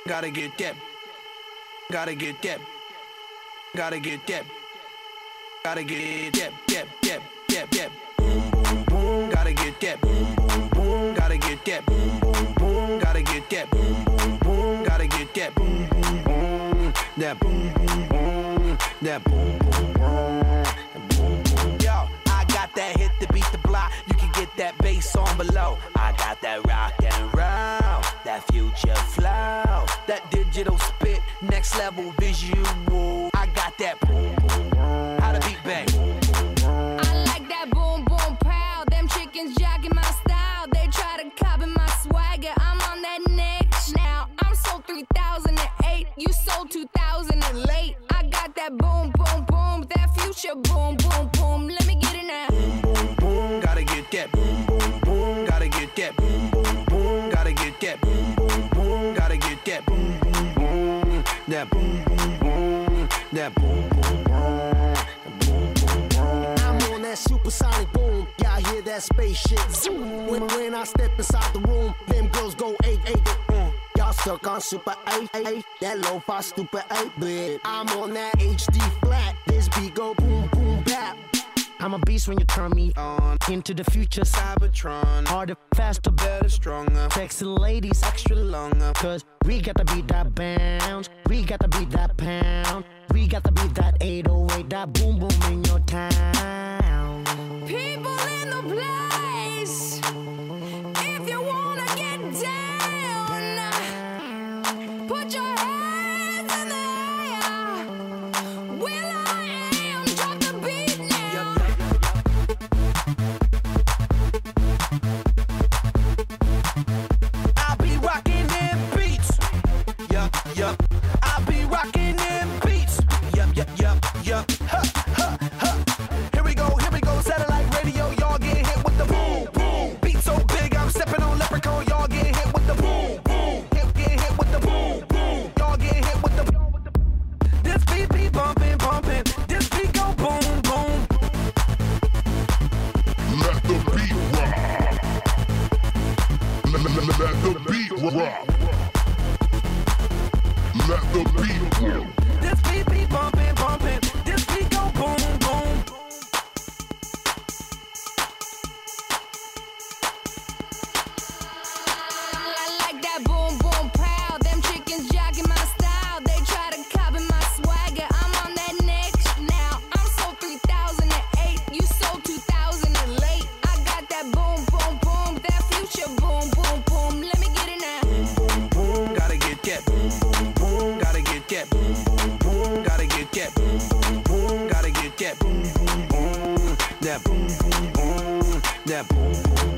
Gotta get that. Gotta get that. Gotta get that. Gotta get that. Boom, boom, boom. Gotta get that. Boom, boom, boom. Gotta get that. Boom, boom, boom. Gotta get that. Boom, boom, boom. Gotta get that. Boom, boom, boom. That boom, boom, boom. That boom, boom, boom. Yo, I got that hit to beat the block. You can get that bass on below. I got that rock and roll, that future flow, that digital spit, next level visual. I got that boom, boom, boom. How to beat bang. I like that boom, boom, pow. Them chickens jacking my style. They try to copy my swagger. I'm on that next now. I'm sold 3008. You sold 2000 and late. I got that boom, boom, boom. That future boom, boom, boom. Let me get it now. Boom, boom, boom. Gotta get that. Boom, boom, boom. Gotta get that. Boom, boom, boom. Gotta get that. Boom, boom, boom. Gotta get that. Boom, boom, boom. That boom, boom, boom. That boom, boom, boom. I'm on that supersonic boom. Y'all hear that spaceship zoom. When I step inside the room, them girls go 8-8. Y'all stuck on super 8-8. That lo-fi stupid 8-bit. I'm on that HD flat. This beat go boom, boom, bap. I'm a beast when you turn me on. Into the future, Cybertron. Harder, faster, better, stronger. Sexy ladies, extra longer. Cause we got to beat that bounce. We got to beat that pound. We got to beat that 808. That boom, boom in your town. People in the place. If you wanna get down, put your hands in the air. Will I am, drop the beat now. I'll be rocking them beats. Yup. I'll be rocking them beats. Yup. Ha. Here we go. Satellite radio, y'all get hit with the boom, boom. Beat so big, I'm stepping on leprechaun. Y'all get hit with the boom, boom. Get hit with the boom, boom. Y'all get hit with the. This beat be bumping. This beat go boom, boom. Let the beat rock. Let the beat rock. Let the beat rock. This beat be bumping. This beat go boom, boom. I like that boom, boom, pow. Them chickens jacking my style. They try to copy my swagger. I'm on that next now. I'm sold 3008. You sold 2000 and late. I got that boom, boom, boom. That future boom, boom, boom. Let me get it now. Boom, boom, gotta get that. Boom, boom, boom, gotta get that. Boom, boom, boom, gotta get that. Boom, boom, boom, gotta get that. Boom, boom, boom, that boom, boom, boom, that boom, boom.